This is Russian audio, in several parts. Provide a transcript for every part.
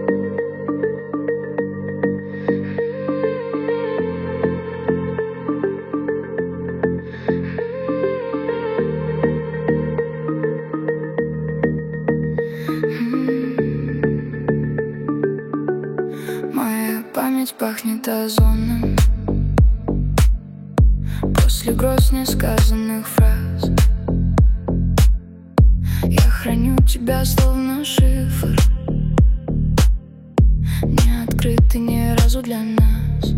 Моя память пахнет озоном после гроз несказанных фраз. Я храню тебя словно шифр, не открытый ни разу для нас.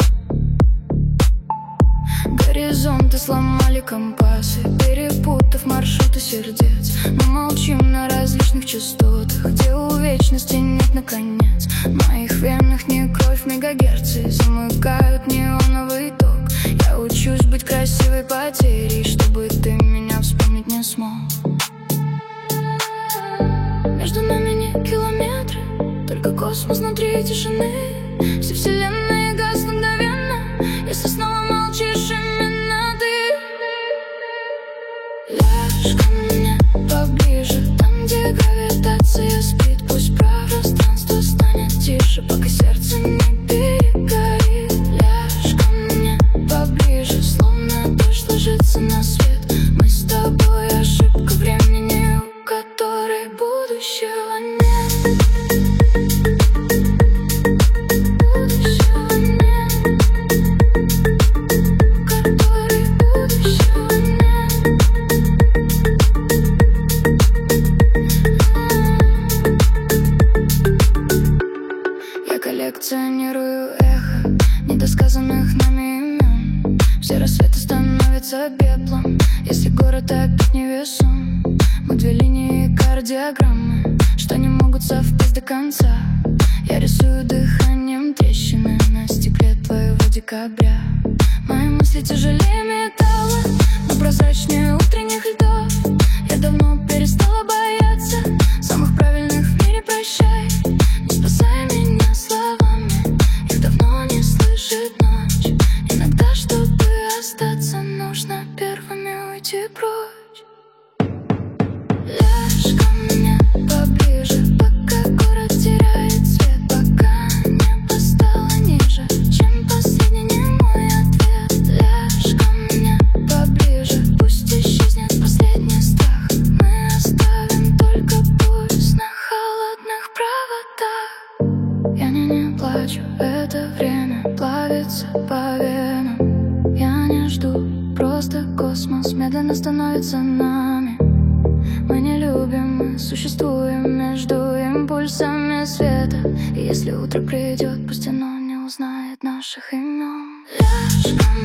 Горизонты сломали компасы, перепутав маршруты сердец. Мы молчим на различных частотах, где у вечности нет наконец. В моих венах не кровь, мегагерцы замыкают неоновый ток. Я учусь быть красивой потерей, чтобы ты меня вспомнить не смог. Между нами не километры, только космос внутри тишины. Все вселенные гаснут мгновенно, если снова молчишь именно ты. Ляжь ко мне поближе, там, где гравитация спит. Пусть пространство станет тише, пока сердце не перегорит. Ляжь ко мне поближе, словно дождь ложится на свет. Мы с тобой ошибка времени, у которой будущего нет. Коллекционирую эхо недосказанных нами имен. Все рассветы становятся пеплом, если город опять невесом. Мы две линии кардиограммы, что не могут совпасть до конца. Я рисую дыханием трещины на стекле твоего декабря. Мои мысли тяжелее металла, но прозрачнее утренних льдов. Я давно перестала бояться самых правильных в мире прощай. Не спасай меня словами, их давно не слышит ночь. Иногда, чтобы остаться, нужно первыми уйти прочь. Ляжь ко мне поближе, пока город теряет цвет, пока небо стало ниже, чем последний немой ответ. Ляжь ко мне поближе, пусть исчезнет последний страх. Мы оставим только пульс на холодных проводах. Я не плачу, это время плавится по венам. Я не жду, просто космос медленно становится нами. Мы не любим, мы существуем между импульсами света. И если утро придет, пусть оно не узнает наших имен. Ляжь ко мне